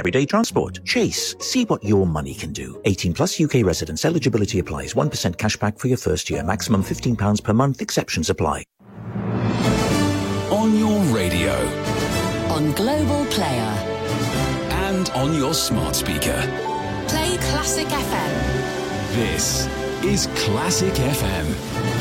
everyday transport. Chase. See what your money can do. 18 plus UK residents. Eligibility applies. 1% cashback for your first year. Maximum £15 per month. Exceptions apply. On your radio. On Global Player. And on your smart speaker. Play Classic FM. This is Classic FM.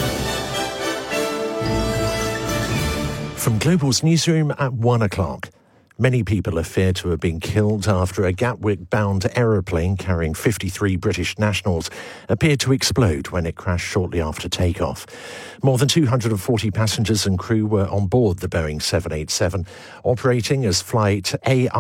From Global's newsroom at 1 o'clock. Many people are feared to have been killed after a Gatwick-bound aeroplane carrying 53 British nationals appeared to explode when it crashed shortly after takeoff. More than 240 passengers and crew were on board the Boeing 787, operating as flight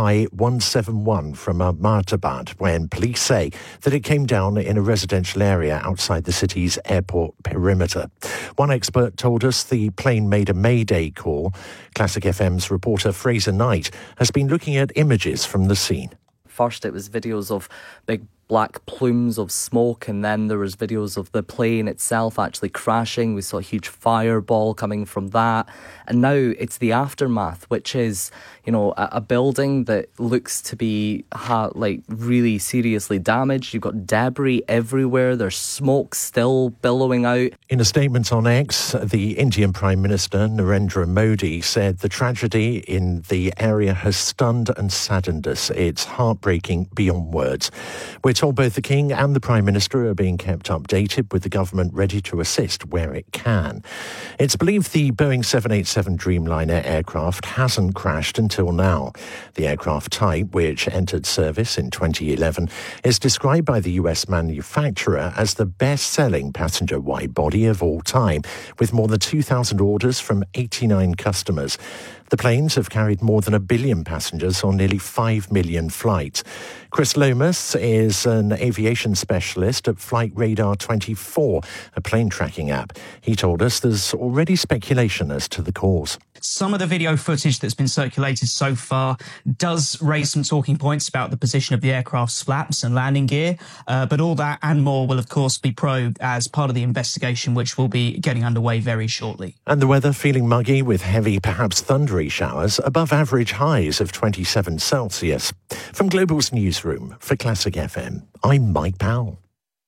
AI-171 from Ahmedabad, when police say that it came down in a residential area outside the city's airport perimeter. One expert told us the plane made a mayday call. Classic FM's reporter Fraser Knight has been looking at images from the scene. First it was videos of big black plumes of smoke, and then there was videos of the plane itself actually crashing. We saw a huge fireball coming from that. And now it's the aftermath, which is, you know, a building that looks to be really seriously damaged. You've got debris everywhere. There's smoke still billowing out. In a statement on X, the Indian Prime Minister Narendra Modi said the tragedy in the area has stunned and saddened us. It's heartbreaking beyond words. We're told both the King and the Prime Minister are being kept updated, with the government ready to assist where it can. It's believed the Boeing 787 Dreamliner aircraft hasn't crashed until now. The aircraft type, which entered service in 2011, is described by the US manufacturer as the best-selling passenger wide-body of all time, with more than 2,000 orders from 89 customers. The planes have carried more than 1 billion passengers on nearly 5 million flights. Chris Lomas is an aviation specialist at Flight Radar 24, a plane tracking app. He told us there's already speculation as to the cause. Some of the video footage that's been circulated so far does raise some talking points about the position of the aircraft's flaps and landing gear, but all that and more will, of course, be probed as part of the investigation, which will be getting underway very shortly. And the weather feeling muggy with heavy, perhaps thundery showers, above average highs of 27 Celsius. From Global's newsroom for Classic FM, I'm Mike Powell.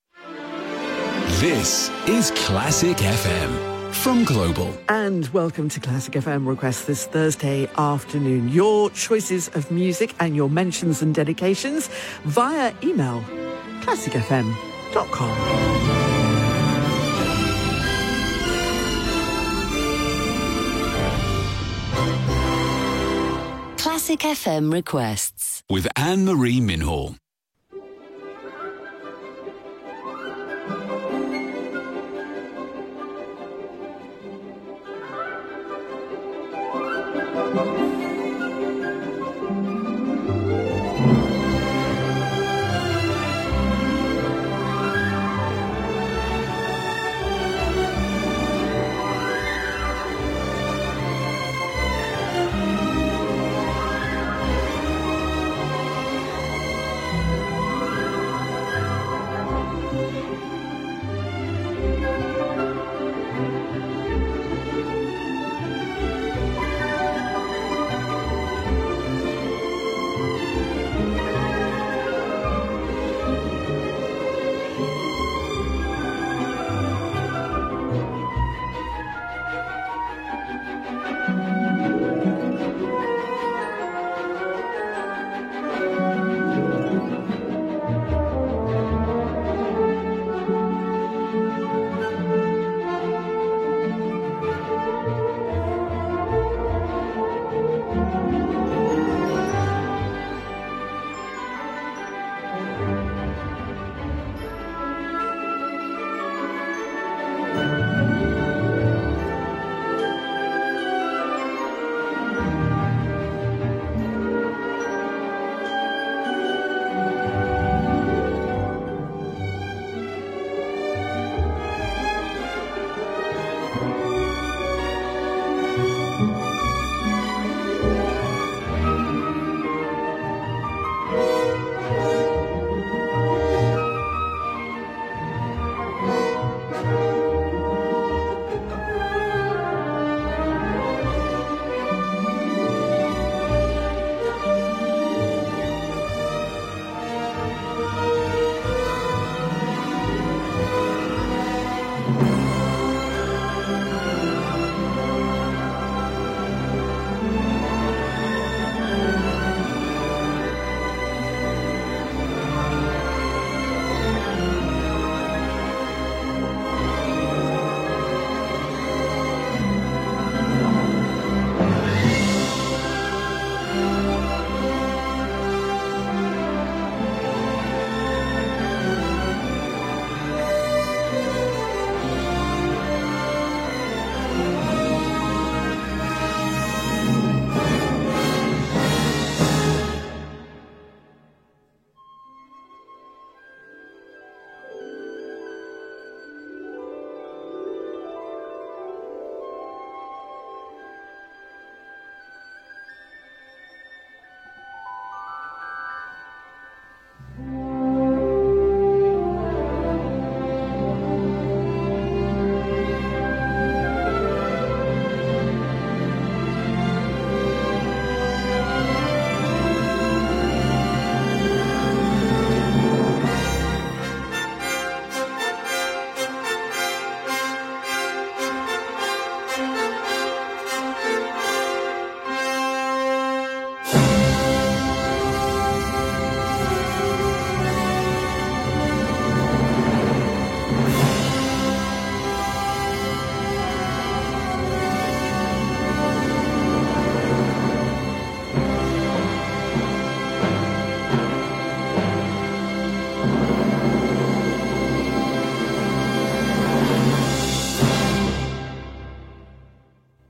This is Classic FM. From Global. And welcome to Classic FM Request this Thursday afternoon. Your choices of music and your mentions and dedications via email, classicfm.com. Classic FM Requests With Anne-Marie Minhall.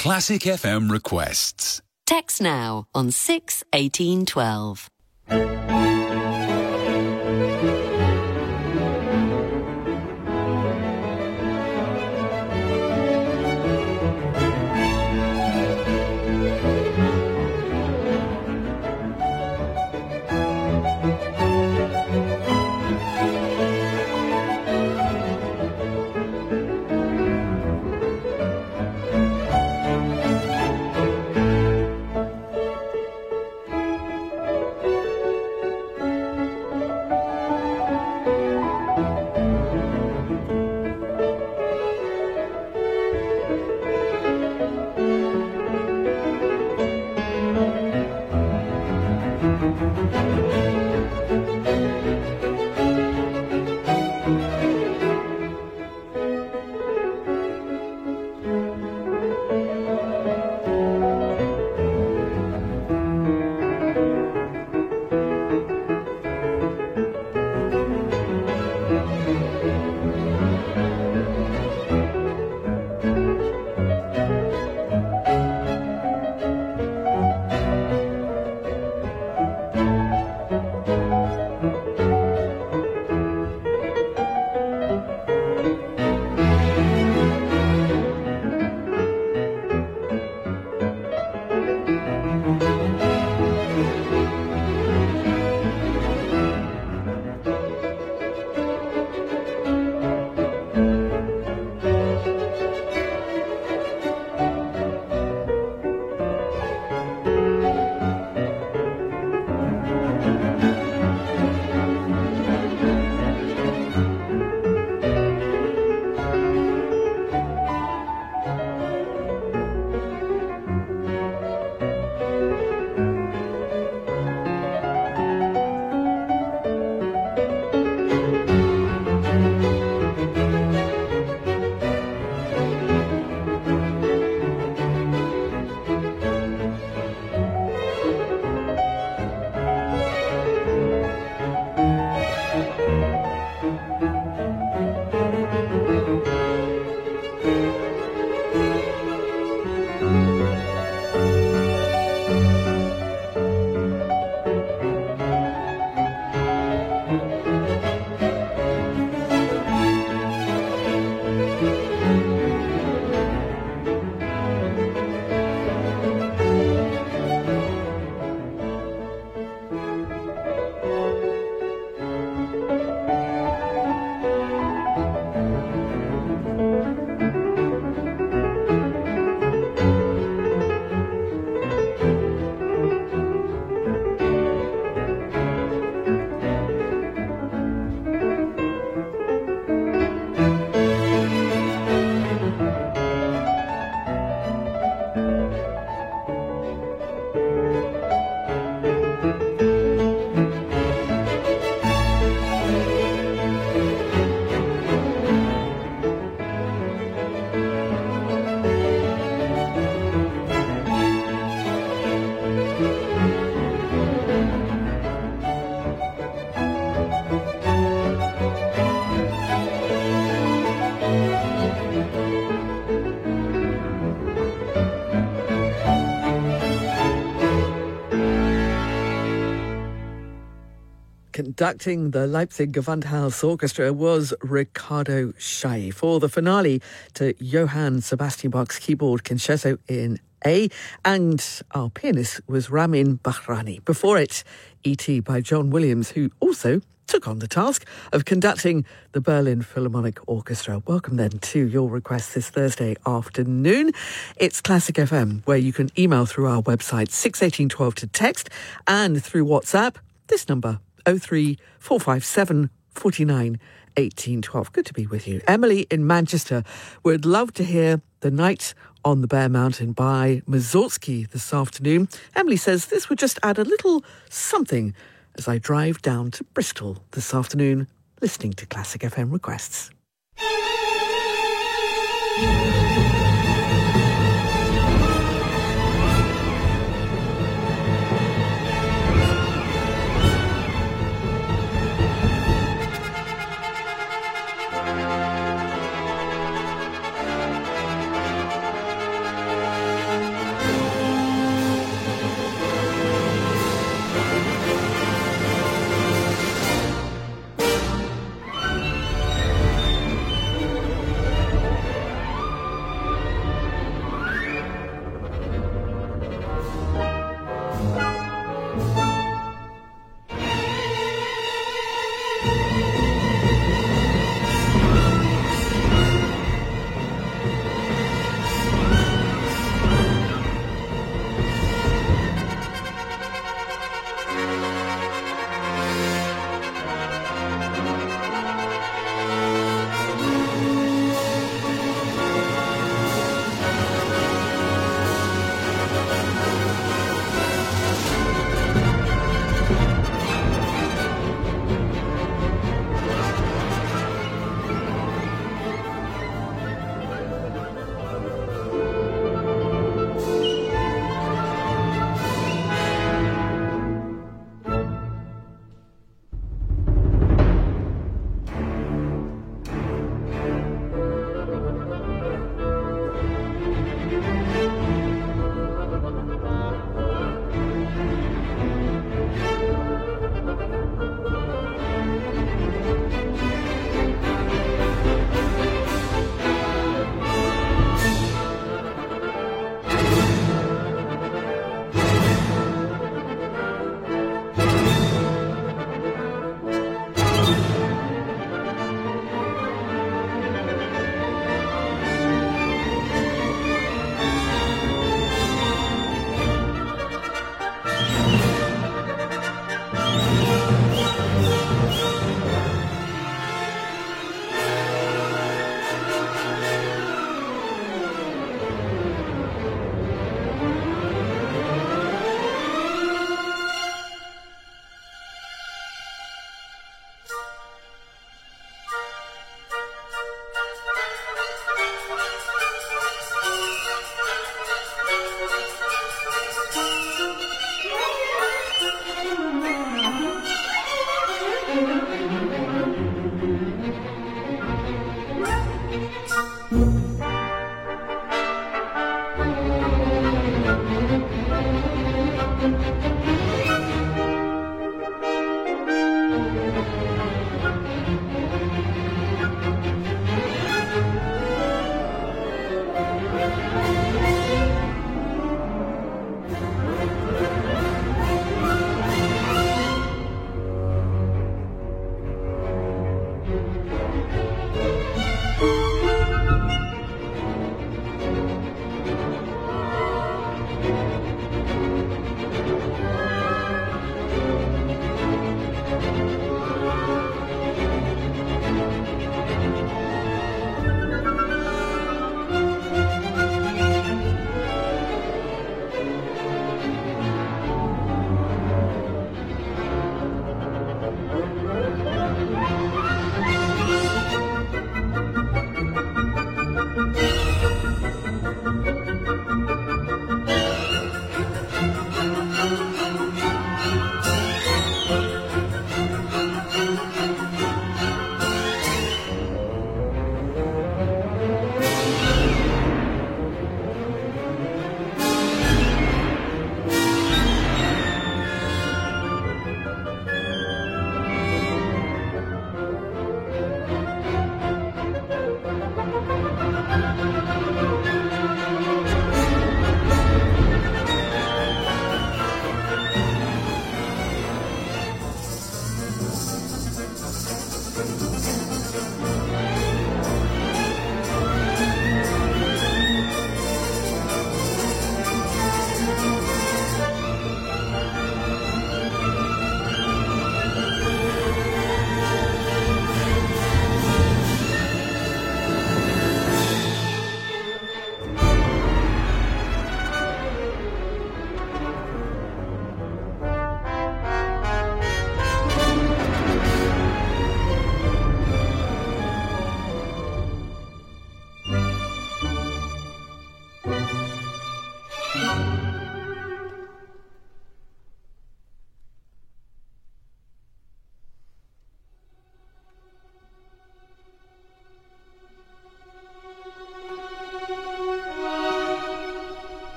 Classic FM requests. Text now on 6 18 12. Conducting the Leipzig Gewandhaus Orchestra was Riccardo Chailly for the finale to Johann Sebastian Bach's keyboard concerto in A, and our pianist was Ramin Bahrani. Before it, E.T. by John Williams, who also took on the task of conducting the Berlin Philharmonic Orchestra. Welcome then to your request this Thursday afternoon. It's Classic FM, where you can email through our website 61812 to text, and through WhatsApp, this number 03457 49 1812. Good to be with you. Emily in Manchester would love to hear The Night on the Bear Mountain by Mussorgsky this afternoon. Emily says this would just add a little something as I drive down to Bristol this afternoon, listening to Classic FM requests.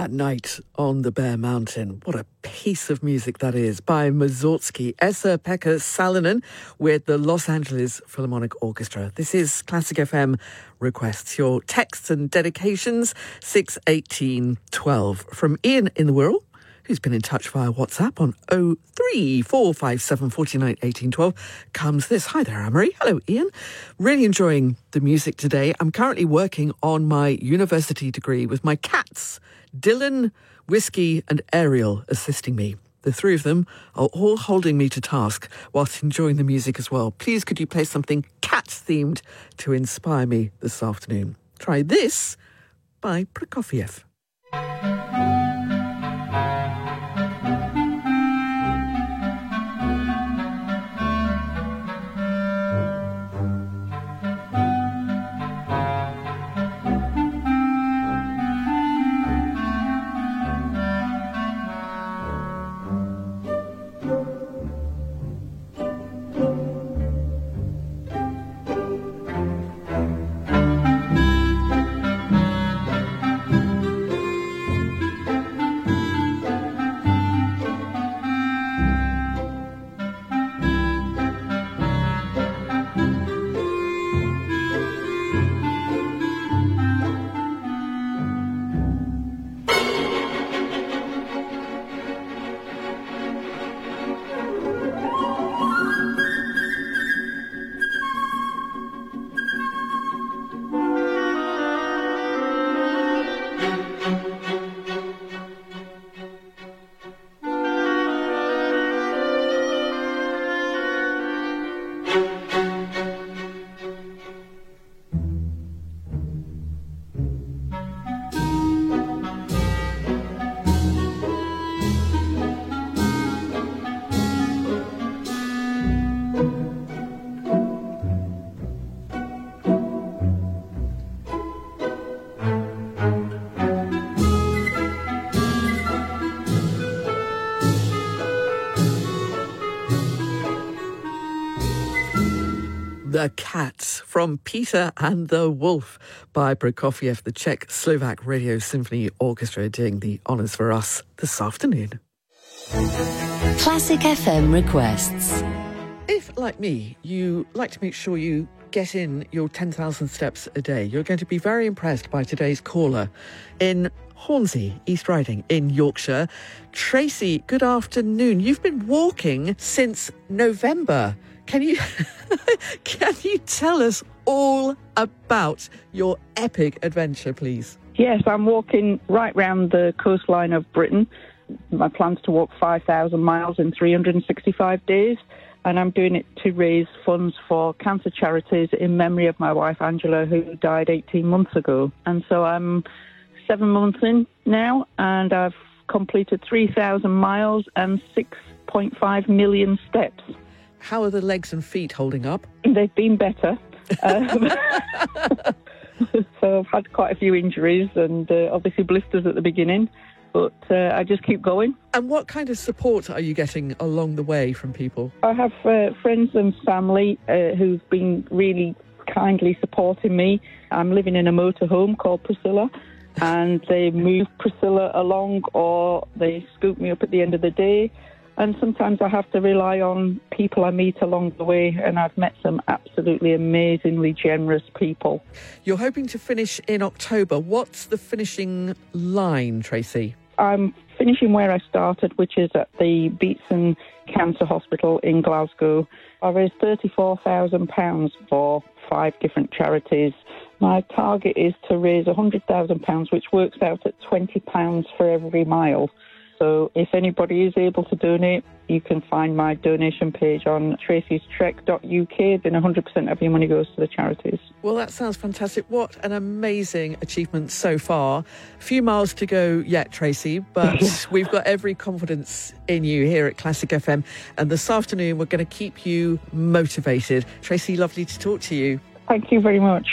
That Night on the Bear Mountain. What a piece of music that is, by Mussorgsky, Esa-Pekka Salonen with the Los Angeles Philharmonic Orchestra. This is Classic FM requests. Your texts and dedications, 61812. From Ian in the Wirral, who's been in touch via WhatsApp on 03457 49 1812, comes this. Hi there, Anne-Marie. Hello, Ian. Really enjoying the music today. I'm currently working on my university degree with my cats, Dylan, Whiskey and Ariel, assisting me. The three of them are all holding me to task whilst enjoying the music as well. Please could you play something cat-themed to inspire me this afternoon? Try this by Prokofiev. The Cats from Peter and the Wolf by Prokofiev, the Czech-Slovak Radio Symphony Orchestra, doing the honours for us this afternoon. Classic FM requests. If, like me, you like to make sure you get in your 10,000 steps a day, you're going to be very impressed by today's caller in Hornsey, East Riding in Yorkshire. Tracy, good afternoon. You've been walking since November. Can you tell us all about your epic adventure, please? Yes, I'm walking right round the coastline of Britain. My plan's to walk 5,000 miles in 365 days, and I'm doing it to raise funds for cancer charities in memory of my wife, Angela, who died 18 months ago. And so I'm 7 months in now, and I've completed 3,000 miles and 6.5 million steps. How are the legs and feet holding up? They've been better. So I've had quite a few injuries and obviously blisters at the beginning, but I just keep going. And what kind of support are you getting along the way from people? I have friends and family who've been really kindly supporting me. I'm living in a motorhome called Priscilla, and they move Priscilla along or they scoop me up at the end of the day. And sometimes I have to rely on people I meet along the way, and I've met some absolutely amazingly generous people. You're hoping to finish in October. What's the finishing line, Tracy? I'm finishing where I started, which is at the Beatson Cancer Hospital in Glasgow. I raised £34,000 for 5 different charities. My target is to raise £100,000, which works out at £20 for every mile. So if anybody is able to donate, you can find my donation page on tracystrek.uk. Then 100% of your money goes to the charities. Well, that sounds fantastic. What an amazing achievement so far. A few miles to go yet, Tracy, but we've got every confidence in you here at Classic FM. And this afternoon, we're going to keep you motivated. Tracy, lovely to talk to you. Thank you very much.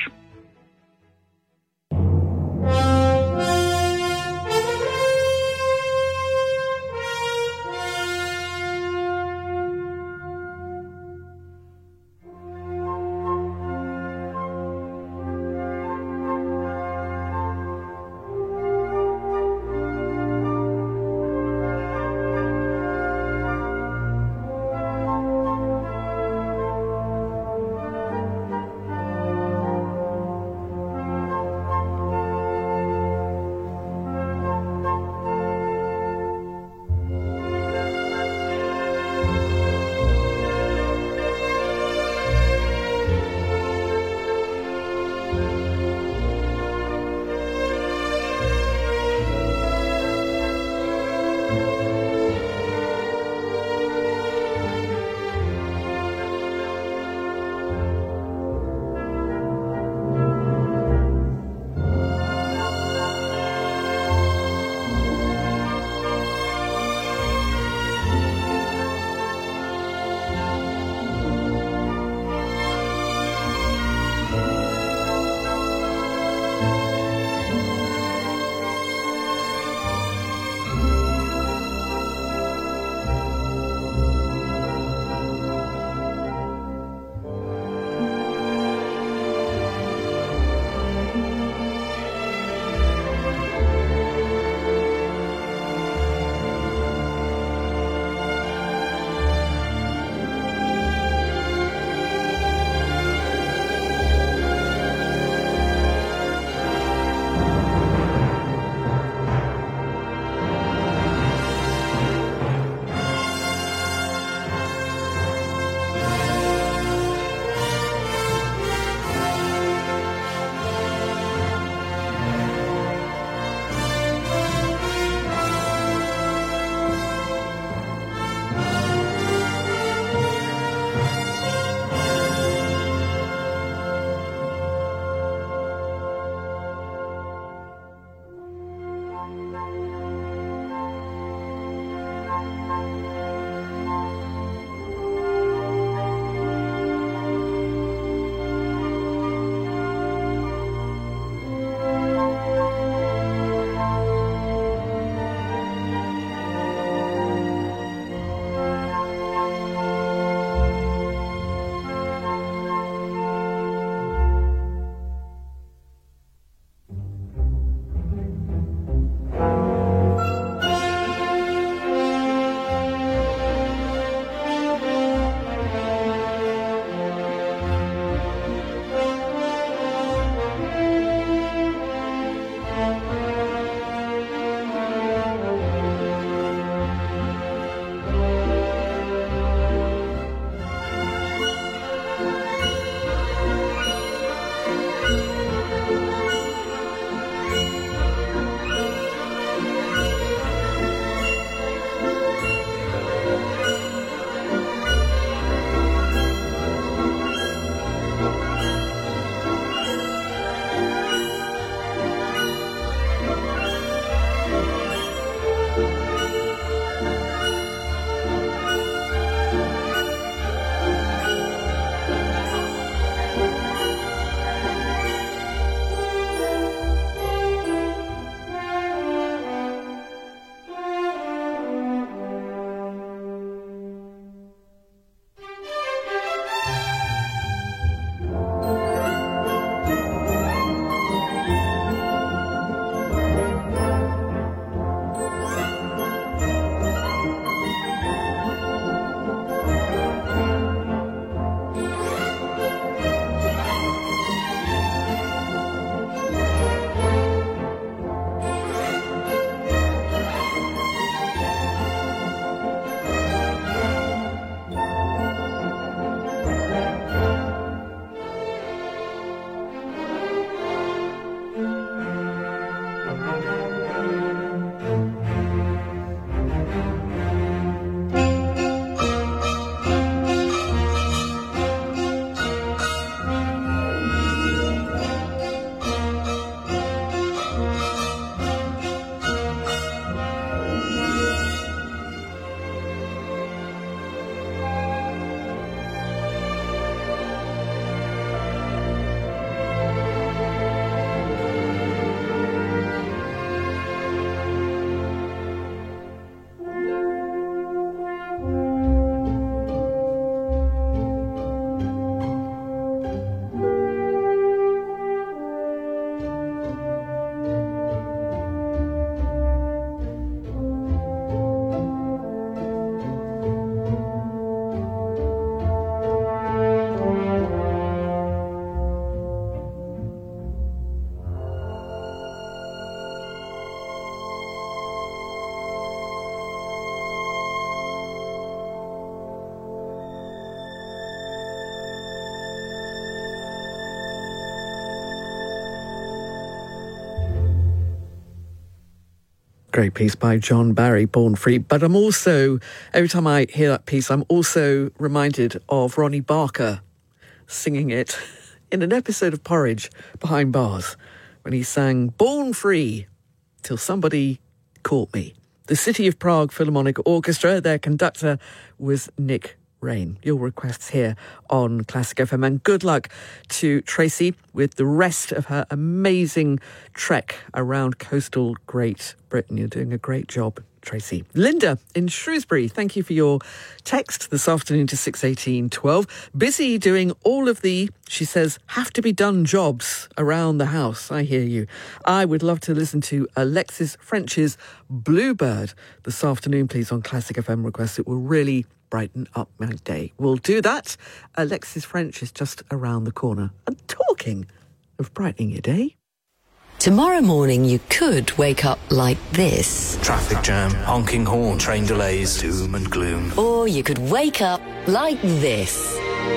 Great piece by John Barry, Born Free. But I'm also, every time I hear that piece, I'm also reminded of Ronnie Barker singing it in an episode of Porridge, Behind Bars, when he sang Born Free Till Somebody Caught Me. The City of Prague Philharmonic Orchestra, their conductor was Nick Rain. Your requests here on Classic FM, and good luck to Tracy with the rest of her amazing trek around coastal Great Britain. You're doing a great job, Tracy. Linda in Shrewsbury, thank you for your text this afternoon to 61812. Busy doing all of the, she says, have to be done jobs around the house. I hear you. I would love to listen to Alexis French's Bluebird this afternoon, please, on Classic FM request. It will really brighten up my day. We'll do that. Alexis French is just around the corner. And talking of brightening your day, Tomorrow morning you could wake up like this. Traffic jam, honking horn, train delays, doom and gloom. Or you could wake up like this.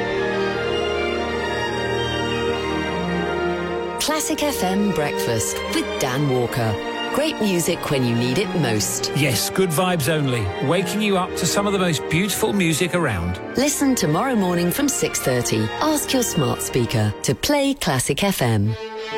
Classic FM Breakfast with Dan Walker. Great music when you need it most. Yes, good vibes only. Waking you up to some of the most beautiful music around. Listen tomorrow morning from 6:30. Ask your smart speaker to play Classic FM.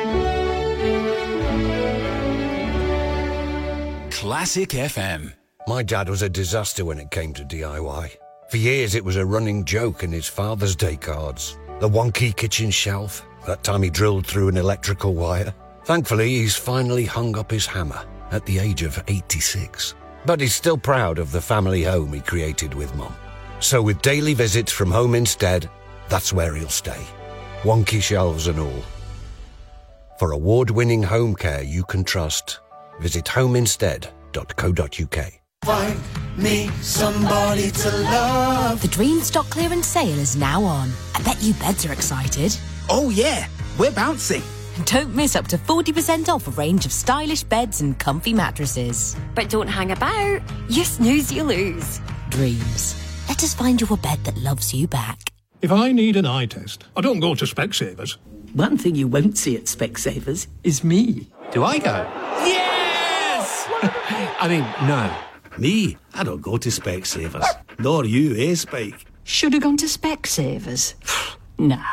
Classic FM. My dad was a disaster when it came to DIY. For years it was a running joke in his Father's Day cards. The wonky kitchen shelf, that time he drilled through an electrical wire. Thankfully, he's finally hung up his hammer at the age of 86. But he's still proud of the family home he created with Mum. So with daily visits from Home Instead, that's where he'll stay. Wonky shelves and all. For award-winning home care you can trust, visit homeinstead.co.uk. Find me somebody to love. The Dream Stock Clearance Sale is now on. I bet you beds are excited. Oh yeah, we're bouncing. Don't miss up to 40% off a range of stylish beds and comfy mattresses. But don't hang about. You snooze, you lose. Dreams. Let us find you a bed that loves you back. If I need an eye test, I don't go to Specsavers. One thing you won't see at Specsavers is me. Do I go? Yes! I mean, no. Me, I don't go to Specsavers. Nor you, Spike? Should have gone to Specsavers. Nah.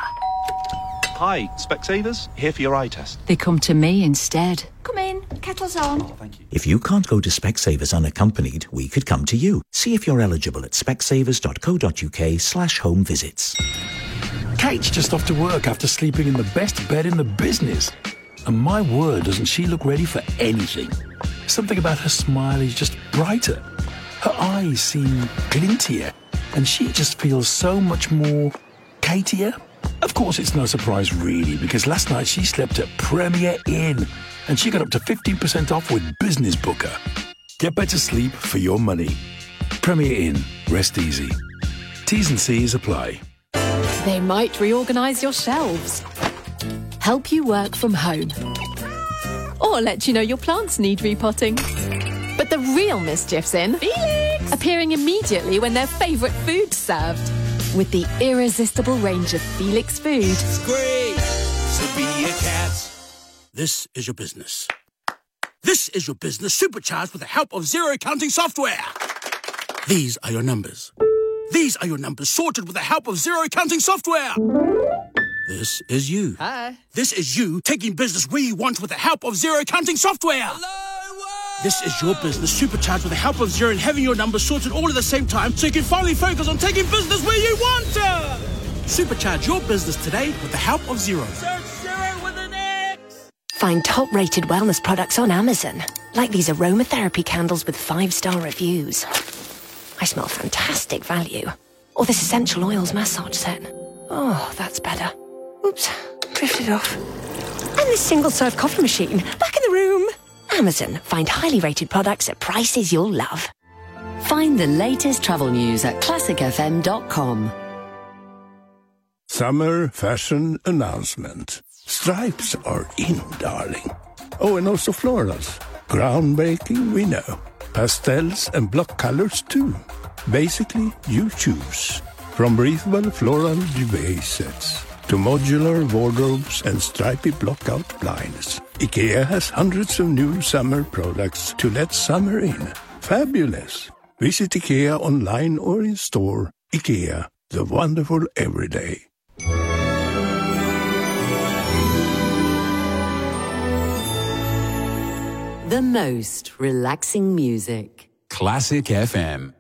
Hi, Specsavers, here for your eye test. They come to me instead. Come in, kettle's on. Oh, thank you. If you can't go to Specsavers unaccompanied, we could come to you. See if you're eligible at specsavers.co.uk/home visits. Kate's just off to work after sleeping in the best bed in the business. And my word, doesn't she look ready for anything? Something about her smile is just brighter. Her eyes seem glintier. And she just feels so much more Katier. Of course, it's no surprise, really, because last night she slept at Premier Inn, and she got up to 15% off with Business Booker. Get better sleep for your money. Premier Inn. Rest easy. T's and C's apply. They might reorganise your shelves, help you work from home, or let you know your plants need repotting. But the real mischief's in Felix! Appearing immediately when their favourite food's served. With the irresistible range of Felix food. It's great to be a cat. This is your business. This is your business supercharged with the help of zero counting software. These are your numbers. These are your numbers sorted with the help of zero counting software. This is you. Hi. This is you taking business where you want with the help of zero counting software. Hello. This is your business supercharged with the help of Xero and having your numbers sorted all at the same time so you can finally focus on taking business where you want to. Supercharge your business today with the help of Xero. Search Xero with an X. Find top-rated wellness products on Amazon, like these aromatherapy candles with 5-star reviews. I smell fantastic value. Or this essential oils massage set. Oh, that's better. Oops, drifted off. And this single-serve coffee machine, back in the room. Amazon. Find highly rated products at prices you'll love. Find the latest travel news at classicfm.com. Summer fashion announcement. Stripes are in, darling. Oh, and also florals. Groundbreaking, we know. Pastels and block colors, too. Basically, you choose. From breathable floral duvet sets to modular wardrobes and stripy block-out blinds, IKEA has hundreds of new summer products to let summer in. Fabulous! Visit IKEA online or in store. IKEA, the wonderful everyday. The most relaxing music. Classic FM.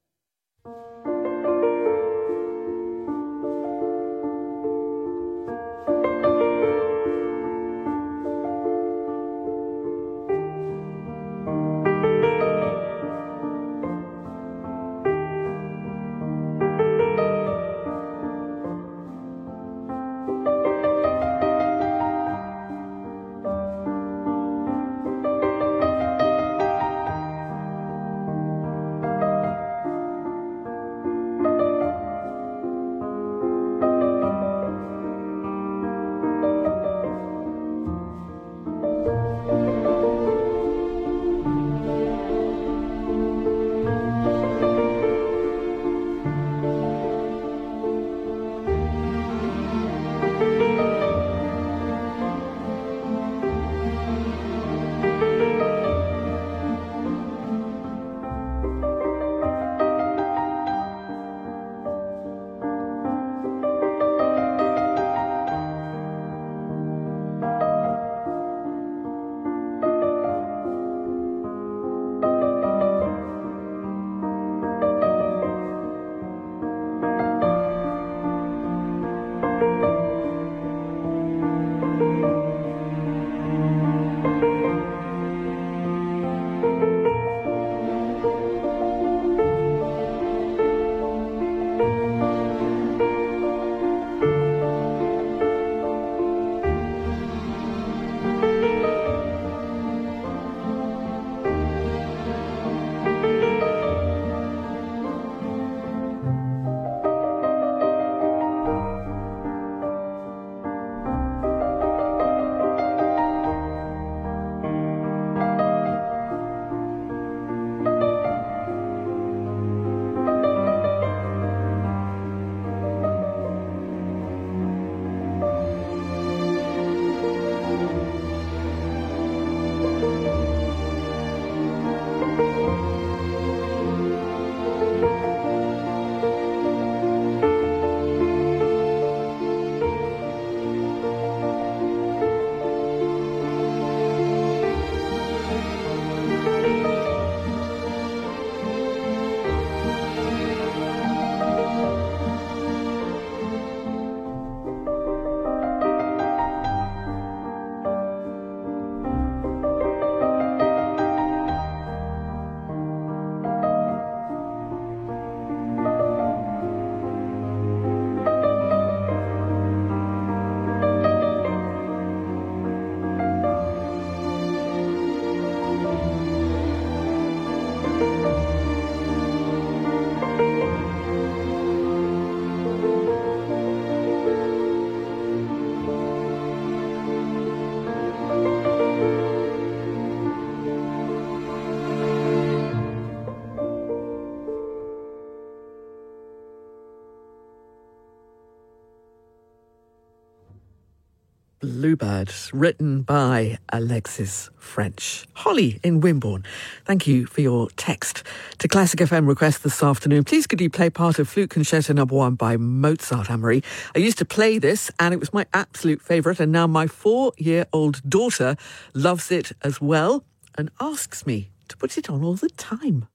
Bluebird, written by Alexis French. Holly in Wimborne, thank you for your text to Classic FM request this afternoon. Please could you play part of Flute Concerto No. 1 by Mozart, Anne-Marie? I used to play this and it was my absolute favourite, and now my 4-year-old daughter loves it as well and asks me to put it on all the time.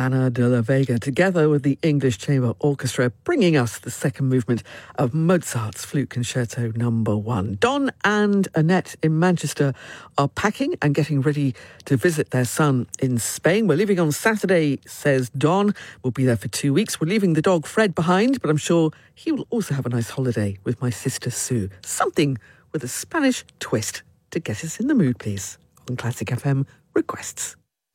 Ana de la Vega, together with the English Chamber Orchestra, bringing us the second movement of Mozart's Flute Concerto No. 1. Don and Annette in Manchester are packing and getting ready to visit their son in Spain. We're leaving on Saturday, says Don. We'll be there for 2 weeks. We're leaving the dog Fred behind, but I'm sure he will also have a nice holiday with my sister Sue. Something with a Spanish twist to get us in the mood, please. On Classic FM Requests.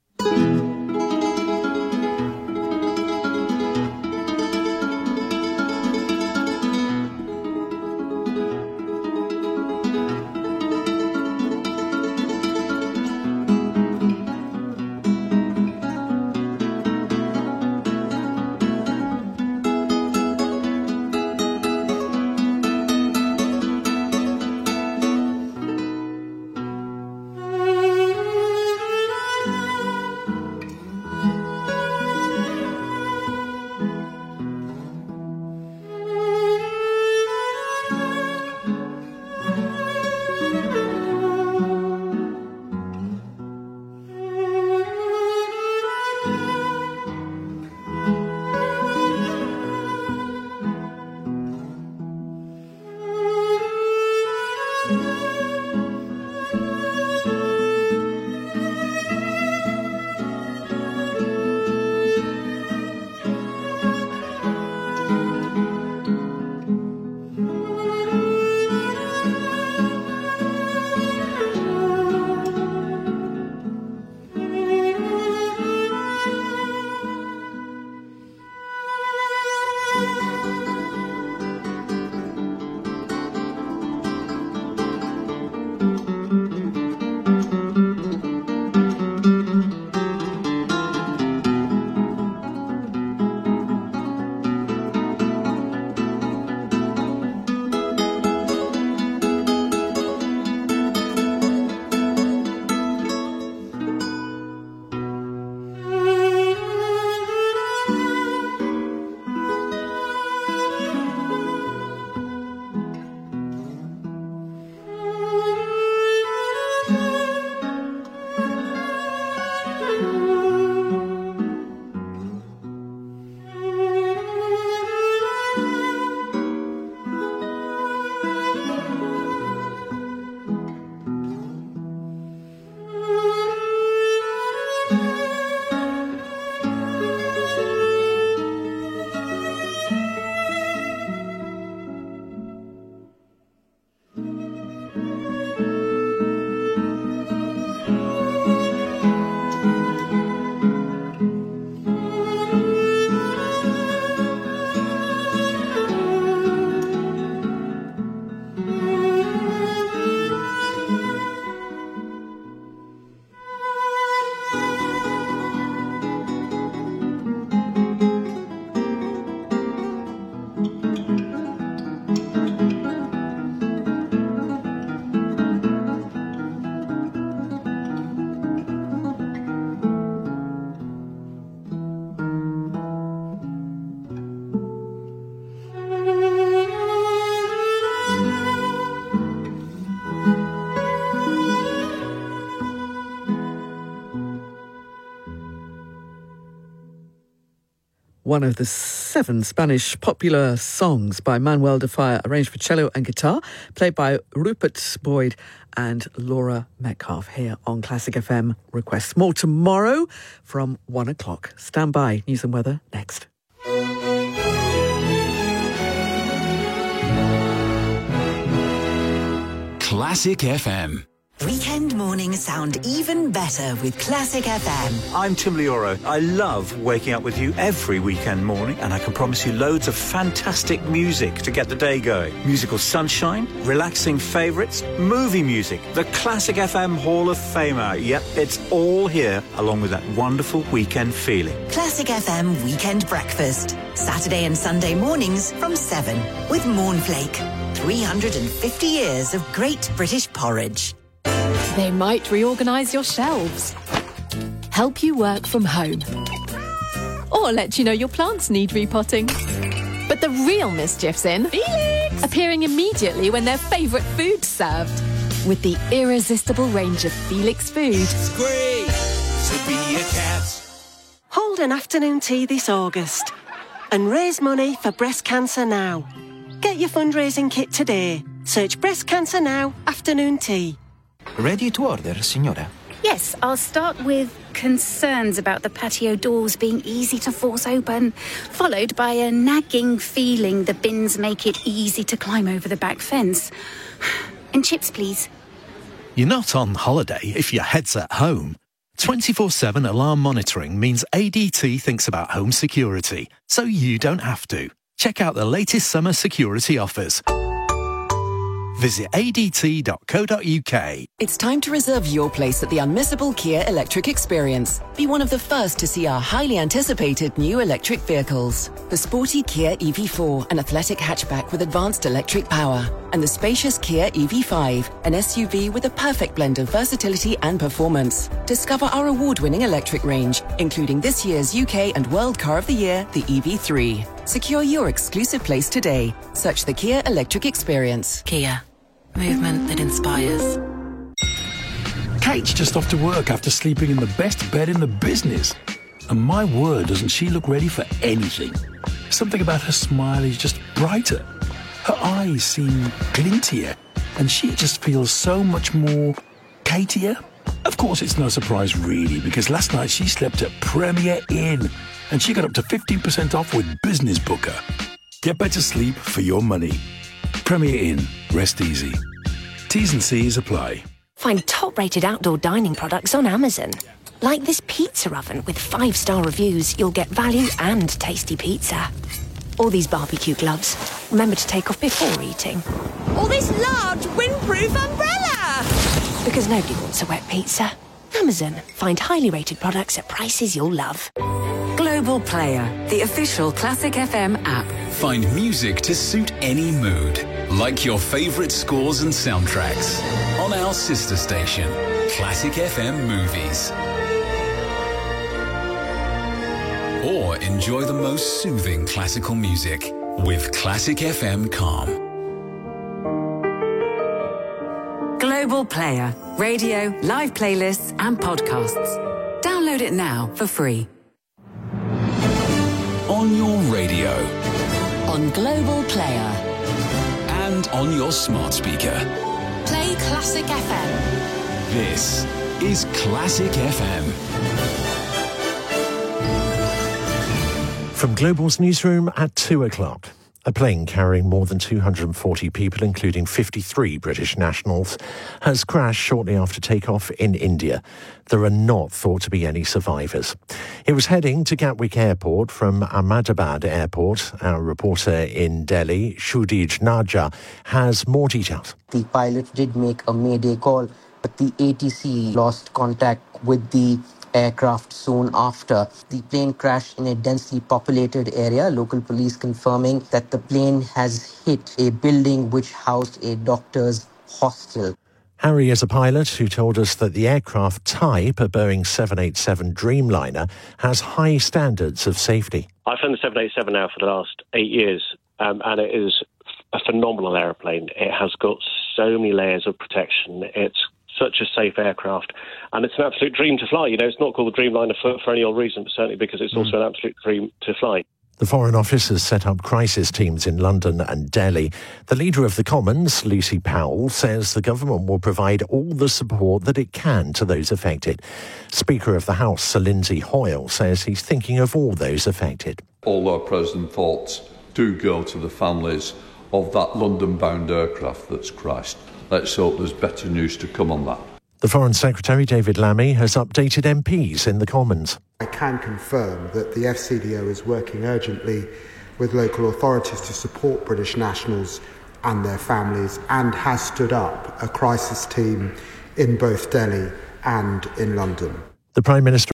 One of the 7 Spanish popular songs by Manuel de Falla, arranged for cello and guitar, played by Rupert Boyd and Laura Metcalf here on Classic FM Requests. More tomorrow from 1 o'clock. Stand by. News and weather next. Classic FM. Weekend mornings sound even better with Classic FM. I'm Tim Lioro. I love waking up with you every weekend morning, and I can promise you loads of fantastic music to get the day going. Musical sunshine, relaxing favourites, movie music, the Classic FM Hall of Famer. Yep, it's all here, along with that wonderful weekend feeling. Classic FM Weekend Breakfast. Saturday and Sunday mornings from 7 with Mornflake. 350 years of great British porridge. They might reorganise your shelves, help you work from home, or let you know your plants need repotting. But the real mischief's in Felix! Appearing immediately when their favourite food's served. With the irresistible range of Felix food. It's great to be a cat. Hold an afternoon tea this August and raise money for breast cancer now. Get your fundraising kit today. Search Breast Cancer Now afternoon tea. Ready to order, signora? Yes, I'll start with concerns about the patio doors being easy to force open, followed by a nagging feeling the bins make it easy to climb over the back fence. And chips, please. You're not on holiday if your head's at home. 24/7 alarm monitoring means ADT thinks about home security, so you don't have to. Check out the latest summer security offers. Visit adt.co.uk. It's time to reserve your place at the unmissable Kia Electric Experience. Be one of the first to see our highly anticipated new electric vehicles. The sporty Kia EV4, an athletic hatchback with advanced electric power. And the spacious Kia EV5, an SUV with a perfect blend of versatility and performance. Discover our award-winning electric range, including this year's UK and World Car of the Year, the EV3. Secure your exclusive place today. Search the Kia Electric Experience. Kia. Movement that inspires. Kate's just off to work after sleeping in the best bed in the business. And my word, doesn't she look ready for anything. Something about her smile is just brighter. Her eyes seem glintier. And she just feels so much more Katier. Of course, it's no surprise really, because last night she slept at Premier Inn. And she got up to 15% off with Business Booker. Get better sleep for your money. Premier Inn. Rest easy. T's and C's apply. Find top-rated outdoor dining products on Amazon. Like this pizza oven with 5-star reviews, you'll get value and tasty pizza. Or these barbecue gloves. Remember to take off before eating. Or this large windproof umbrella! Because nobody wants a wet pizza. Amazon. Find highly rated products at prices you'll love. Global Player, the official Classic FM app. Find music to suit any mood, like your favourite scores and soundtracks, on our sister station, Classic FM Movies. Or enjoy the most soothing classical music with Classic FM Calm. Global Player, radio, live playlists and podcasts. Download it now for free. On your radio. On Global Player. And on your smart speaker. Play Classic FM. This is Classic FM. From Global's newsroom at 2 o'clock. A plane carrying more than 240 people, including 53 British nationals, has crashed shortly after takeoff in India. There are not thought to be any survivors. It was heading to Gatwick Airport from Ahmedabad Airport. Our reporter in Delhi, Shudij Naja, has more details. The pilot did make a mayday call, but the ATC lost contact with the aircraft soon after. The plane crashed in a densely populated area, local police confirming that the plane has hit a building which housed a doctor's hostel. Harry is a pilot who told us that the aircraft type, a Boeing 787 Dreamliner, has high standards of safety. I've flown the 787 now for the last 8 years, and it is a phenomenal aeroplane. It has got so many layers of protection. It's such a safe aircraft, and it's an absolute dream to fly. You know, it's not called the Dreamliner for any old reason, but certainly because it's also an absolute dream to fly. The Foreign Office has set up crisis teams in London and Delhi. The leader of the Commons, Lucy Powell, says the government will provide all the support that it can to those affected. Speaker of the House, Sir Lindsay Hoyle, says he's thinking of all those affected. All our present thoughts do go to the families of that London-bound aircraft that's crashed. Let's hope there's better news to come on that. The Foreign Secretary, David Lammy, has updated MPs in the Commons. I can confirm that the FCDO is working urgently with local authorities to support British nationals and their families, and has stood up a crisis team in both Delhi and in London. The Prime Minister